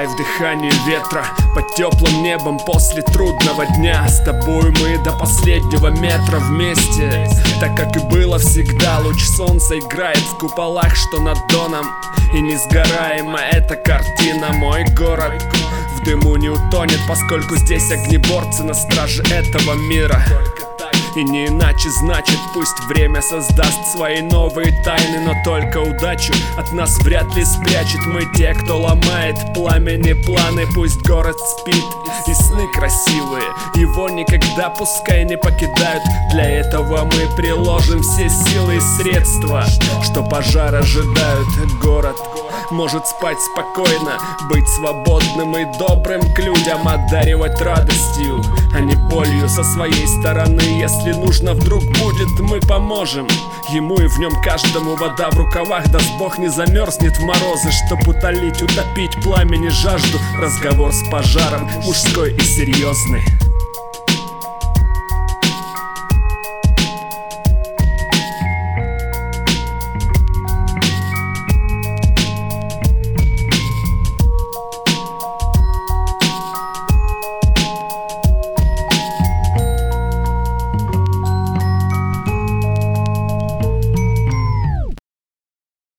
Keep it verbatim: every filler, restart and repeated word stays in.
Рай в дыхании ветра, под теплым небом после трудного дня. С тобой мы до последнего метра вместе. Так как и было всегда, луч солнца играет в куполах, что над Доном. И несгораема эта картина. Мой город в дыму не утонет, поскольку здесь огнеборцы на страже этого мира. И не иначе, значит, пусть время создаст свои новые тайны, но только удачу от нас вряд ли спрячет. Мы те, кто ломает пламени планы. Пусть город спит и сны красивые его никогда пускай не покидают. Для этого мы приложим все силы и средства, что пожар ожидают. Город может спать спокойно, быть свободным и добрым к людям, одаривать радостью, а не болью со своей стороны. Если нужно вдруг будет, мы поможем ему, и в нем каждому вода в рукавах. Даст Бог не замерзнет в морозы, чтоб утолить, утопить пламени жажду. Разговор с пожаром мужской и серьезный.